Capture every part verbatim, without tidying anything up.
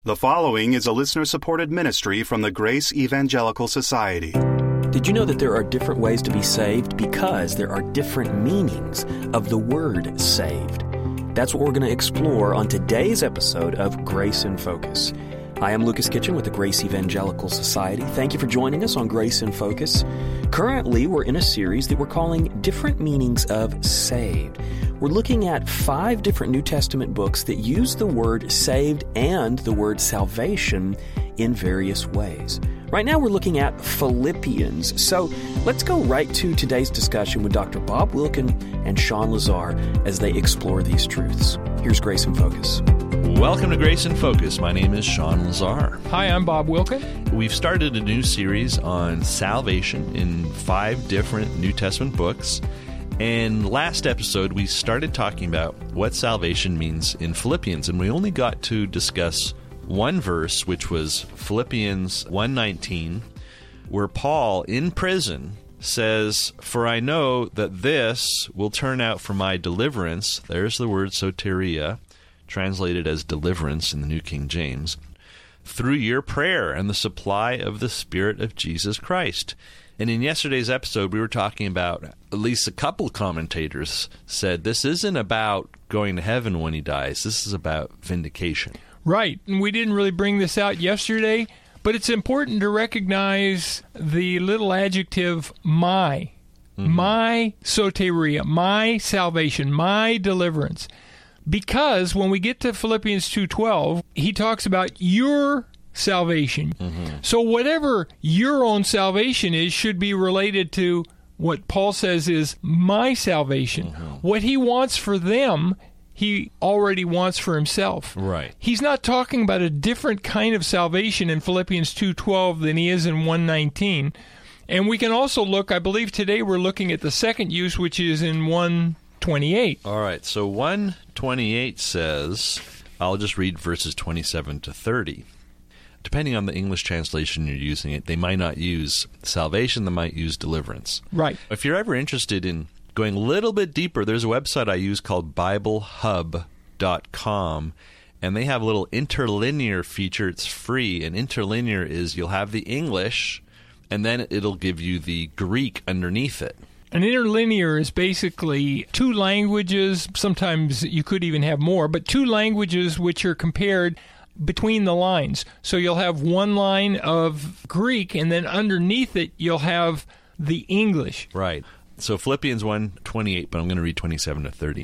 The following is a listener-supported ministry from the Grace Evangelical Society. Did you know that there are different ways to be saved because there are different meanings of the word saved? That's what we're going to explore on today's episode of Grace in Focus. I am Lucas Kitchen with the Grace Evangelical Society. Thank you for joining us on Grace in Focus. Currently, we're in a series that we're calling Different Meanings of Saved. We're looking at five different New Testament books that use the word saved and the word salvation in various ways. Right now, we're looking at Philippians. So let's go right to today's discussion with Doctor Bob Wilkin and Sean Lazar as they explore these truths. Here's Grace in Focus. Welcome to Grace in Focus. My name is Sean Lazar. Hi, I'm Bob Wilkin. We've started a new series on salvation in five different New Testament books. And last episode, we started talking about what salvation means in Philippians, and we only got to discuss one verse, which was Philippians one nineteen, where Paul, in prison, says, "For I know that this will turn out for my deliverance." There's the word soteria, translated as deliverance in the New King James, "through your prayer and the supply of the Spirit of Jesus Christ." And in yesterday's episode, we were talking about, at least a couple commentators said, this isn't about going to heaven when he dies. This is about vindication. Right. And we didn't really bring this out yesterday, but it's important to recognize the little adjective my. Mm-hmm. My soteria, my salvation, my deliverance. Because when we get to Philippians two twelve, he talks about your salvation. Mm-hmm. So whatever your own salvation is should be related to what Paul says is my salvation. Mm-hmm. What he wants for them, he already wants for himself. Right. He's not talking about a different kind of salvation in Philippians two twelve than he is in one nineteen. And we can also look, I believe today we're looking at the second use, which is in one twenty-eight. All right. So one twenty-eight says, I'll just read verses twenty-seven to thirty. Depending on the English translation you're using it, they might not use salvation, they might use deliverance. Right. If you're ever interested in going a little bit deeper, there's a website I use called Bible Hub dot com, and they have a little interlinear feature. It's free, and interlinear is you'll have the English, and then it'll give you the Greek underneath it. An interlinear is basically two languages, sometimes you could even have more, but two languages which are compared between the lines. So you'll have one line of Greek, and then underneath it, you'll have the English. Right. So Philippians one twenty-eight, but I'm going to read twenty-seven to thirty.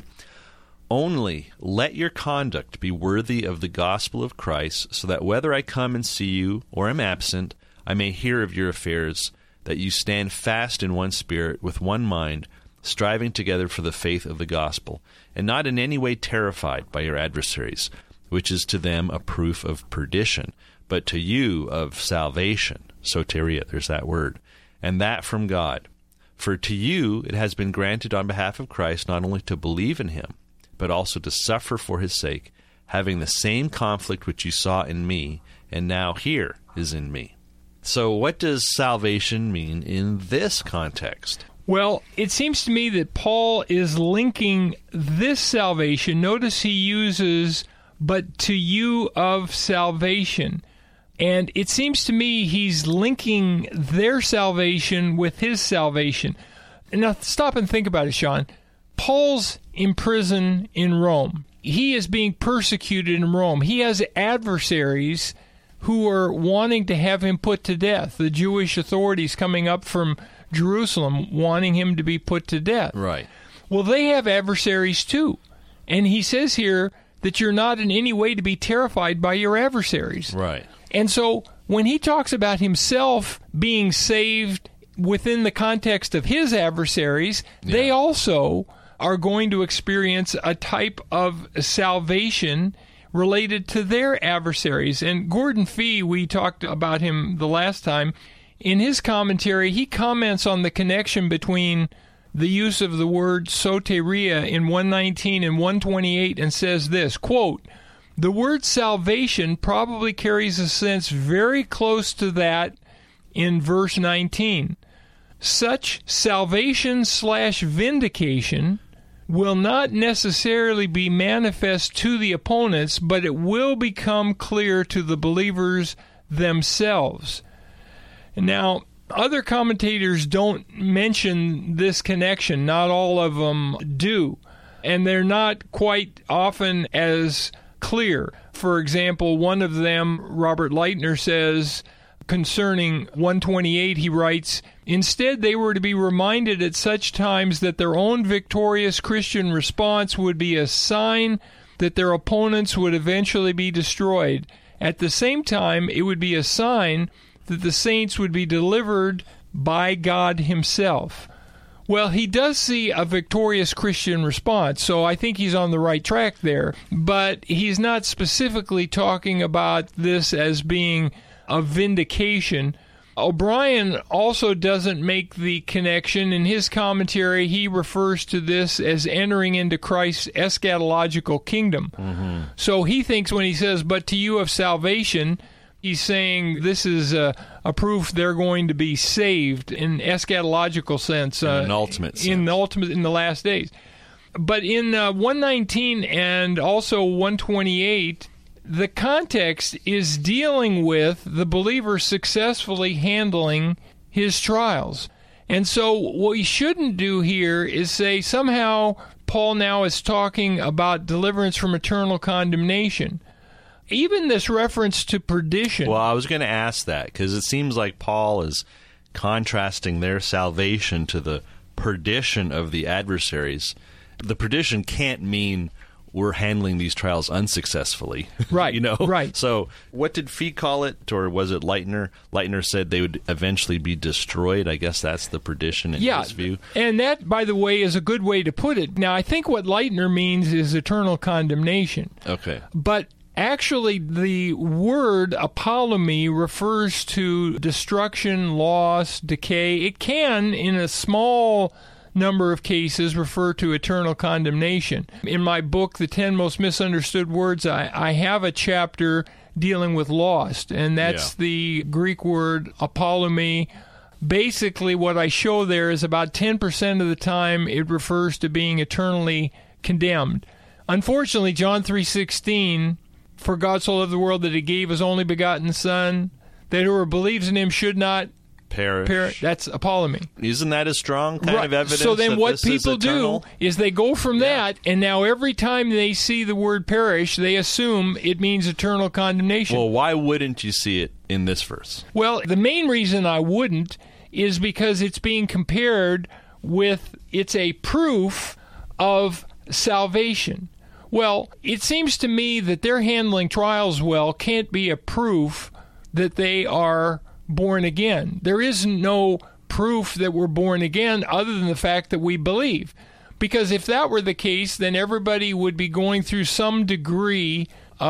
"Only let your conduct be worthy of the gospel of Christ, so that whether I come and see you or am absent, I may hear of your affairs, that you stand fast in one spirit, with one mind, striving together for the faith of the gospel, and not in any way terrified by your adversaries, which is to them a proof of perdition, but to you of salvation." Soteria, there's that word. "And that from God. For to you it has been granted on behalf of Christ not only to believe in him, but also to suffer for his sake, having the same conflict which you saw in me, and now here is in me." So what does salvation mean in this context? Well, it seems to me that Paul is linking this salvation. Notice he uses "but to you of salvation." And it seems to me he's linking their salvation with his salvation. Now, stop and think about it, Sean. Paul's in prison in Rome. He is being persecuted in Rome. He has adversaries who are wanting to have him put to death. The Jewish authorities coming up from Jerusalem wanting him to be put to death. Right. Well, they have adversaries too. And he says here that you're not in any way to be terrified by your adversaries. Right. And so when he talks about himself being saved within the context of his adversaries, yeah. they also are going to experience a type of salvation related to their adversaries. And Gordon Fee, we talked about him the last time, in his commentary, he comments on the connection between the use of the word soteria in one nineteen and one twenty-eight and says this, quote, "The word salvation probably carries a sense very close to that in verse nineteen. Such salvation slash vindication will not necessarily be manifest to the opponents, but it will become clear to the believers themselves. Now, other commentators don't mention this connection. Not all of them do. And they're not quite often as clear. For example, one of them, Robert Lightner, says concerning one twenty-eight, he writes, "Instead, they were to be reminded at such times that their own victorious Christian response would be a sign that their opponents would eventually be destroyed. At the same time, it would be a sign that the saints would be delivered by God himself." Well, he does see a victorious Christian response, so I think he's on the right track there. But he's not specifically talking about this as being a vindication. O'Brien also doesn't make the connection. In his commentary, he refers to this as entering into Christ's eschatological kingdom. Mm-hmm. So he thinks when he says, "but to you of salvation," he's saying this is a, a proof they're going to be saved in eschatological sense. In uh, an ultimate sense. In the ultimate, in the last days. But in uh, one nineteen and also one twenty-eight, the context is dealing with the believer successfully handling his trials. And so what we shouldn't do here is say somehow Paul now is talking about deliverance from eternal condemnation. Even this reference to perdition. Well, I was going to ask that because it seems like Paul is contrasting their salvation to the perdition of the adversaries. The perdition can't mean we're handling these trials unsuccessfully. Right, you know? right. So what did Fee call it? Or was it Lightner? Lightner said they would eventually be destroyed. I guess that's the perdition in yeah, his view. And that, by the way, is a good way to put it. Now, I think what Lightner means is eternal condemnation. Okay. But actually, the word apollumi refers to destruction, loss, decay. It can, in a small number of cases, refer to eternal condemnation. In my book, The ten Most Misunderstood Words, I, I have a chapter dealing with lost, and that's yeah. the Greek word apollumi. Basically, what I show there is about ten percent of the time it refers to being eternally condemned. Unfortunately, John three sixteen, "For God so loved the world that he gave his only begotten Son, that whoever believes in him should not perish." perish. That's apollumi. Isn't that a strong kind right. of evidence? So then that what this people is eternal? do is they go from Yeah. that, and now every time they see the word perish, they assume it means eternal condemnation. Well, why wouldn't you see it in this verse? Well, the main reason I wouldn't is because it's being compared with, it's a proof of salvation. Well, it seems to me that their handling trials well can't be a proof that they are born again. There is no proof that we're born again other than the fact that we believe. Because if that were the case, then everybody would be going through some degree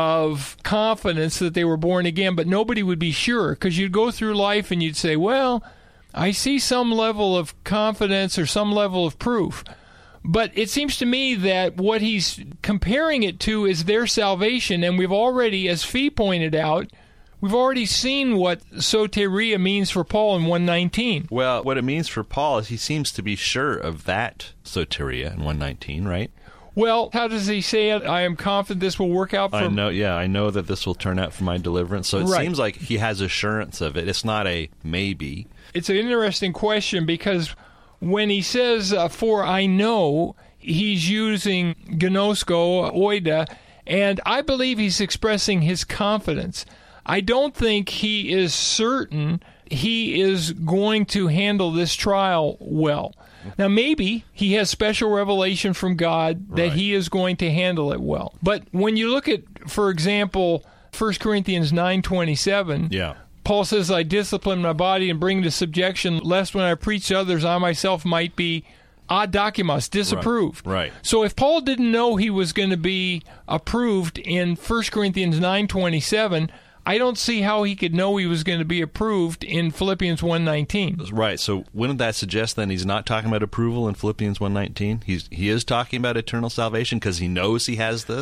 of confidence that they were born again, but nobody would be sure. Because you'd go through life and you'd say, well, I see some level of confidence or some level of proof. But it seems to me that what he's comparing it to is their salvation, and we've already, as Fee pointed out, we've already seen what soteria means for Paul in one nineteen. Well, what it means for Paul is he seems to be sure of that soteria in one nineteen, right? Well, how does he say it? I am confident this will work out for... I know, yeah, I know that this will turn out for my deliverance. So it right. seems like he has assurance of it. It's not a maybe. It's an interesting question because when he says, uh, for I know, he's using gnosko, oida, and I believe he's expressing his confidence. I don't think he is certain he is going to handle this trial well. Now, maybe he has special revelation from God that right. he is going to handle it well. But when you look at, for example, First Corinthians nine twenty-seven, yeah. Paul says, I discipline my body and bring it to subjection, lest when I preach to others, I myself might be adokimos, disapproved. Right. right. So if Paul didn't know he was going to be approved in First Corinthians nine twenty-seven, I don't see how he could know he was going to be approved in Philippians one nineteen. Right. So wouldn't that suggest then he's not talking about approval in Philippians one nineteen? He's he is talking about eternal salvation because he knows he has this?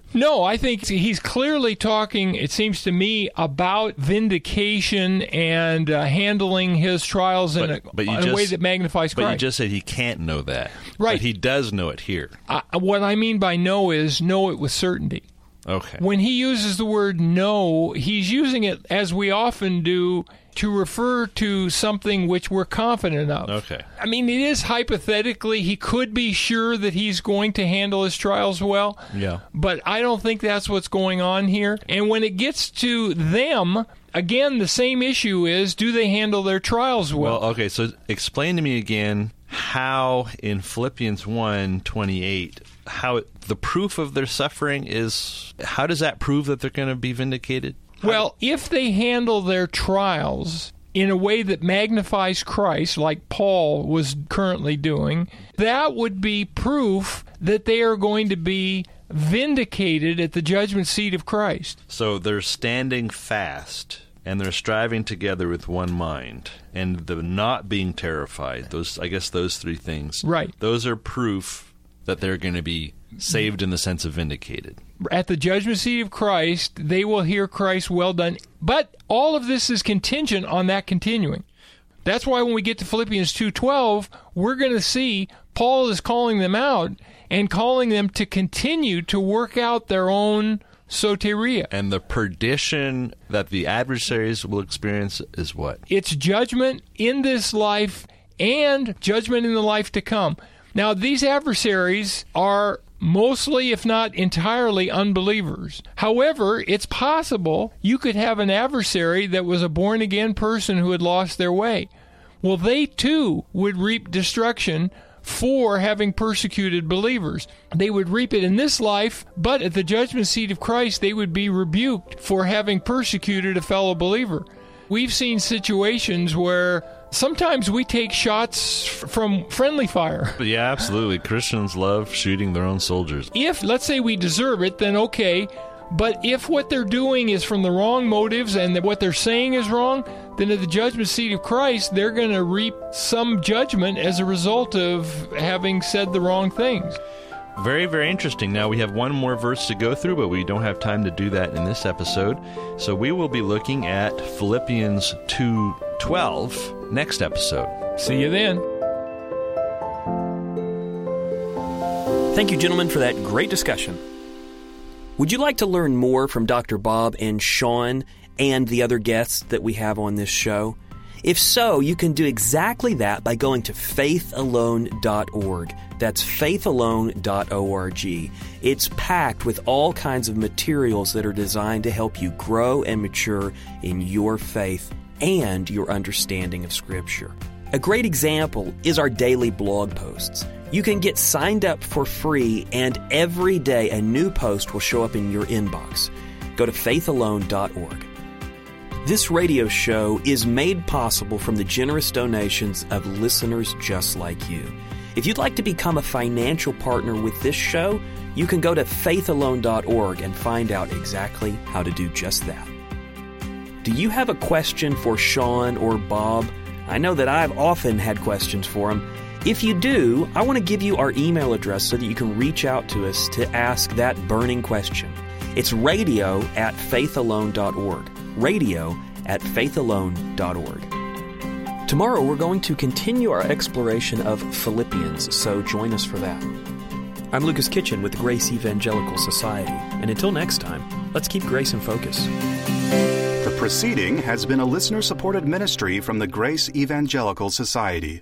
No, I think he's clearly talking, it seems to me, about vindication and uh, handling his trials in, But- a, but you in a just- way that magnifies But you Christ. just said he can't know that. Right. But he does know it here. I, what I mean by know is know it with certainty. Okay. When he uses the word know, he's using it, as we often do, to refer to something which we're confident of. Okay. I mean, it is hypothetically, he could be sure that he's going to handle his trials well. Yeah. But I don't think that's what's going on here. And when it gets to them, again, the same issue is, do they handle their trials well? Well, okay, so explain to me again how in Philippians one twenty-eight, how it, the proof of their suffering is, how does that prove that they're going to be vindicated? Well, if they handle their trials in a way that magnifies Christ, like Paul was currently doing, that would be proof that they are going to be vindicated at the judgment seat of Christ. So they're standing fast and they're striving together with one mind, and the not being terrified, those, I guess those three things, Right. those are proof that they're going to be saved in the sense of vindicated. At the judgment seat of Christ, they will hear Christ, well done. But all of this is contingent on that continuing. That's why when we get to Philippians two twelve, we're going to see Paul is calling them out and calling them to continue to work out their own soteria. And the perdition that the adversaries will experience is what? It's judgment in this life and judgment in the life to come. Now, these adversaries are mostly, if not entirely, unbelievers. However, it's possible you could have an adversary that was a born-again person who had lost their way. Well, they too would reap destruction for having persecuted believers. They would reap it in this life, but at the judgment seat of Christ, they would be rebuked for having persecuted a fellow believer. We've seen situations where sometimes we take shots f- from friendly fire. Yeah, absolutely. Christians love shooting their own soldiers. If, let's say, we deserve it, then okay. But if what they're doing is from the wrong motives and that what they're saying is wrong, then at the judgment seat of Christ, they're going to reap some judgment as a result of having said the wrong things. Very, very interesting. Now, we have one more verse to go through, but we don't have time to do that in this episode. So we will be looking at Philippians two twelve next episode. See you then. Thank you, gentlemen, for that great discussion. Would you like to learn more from Doctor Bob and Sean and the other guests that we have on this show? If so, you can do exactly that by going to faith alone dot org. That's faith alone dot org. It's packed with all kinds of materials that are designed to help you grow and mature in your faith and your understanding of Scripture. A great example is our daily blog posts. You can get signed up for free, and every day a new post will show up in your inbox. Go to faith alone dot org. This radio show is made possible from the generous donations of listeners just like you. If you'd like to become a financial partner with this show, you can go to faith alone dot org and find out exactly how to do just that. Do you have a question for Sean or Bob? I know that I've often had questions for them. If you do, I want to give you our email address so that you can reach out to us to ask that burning question. It's radio at faith alone dot org. Radio at faith alone dot org. Tomorrow we're going to continue our exploration of Philippians, so join us for that. I'm Lucas Kitchen with the Grace Evangelical Society, and until next time, let's keep grace in focus. The proceeding has been a listener-supported ministry from the Grace Evangelical Society.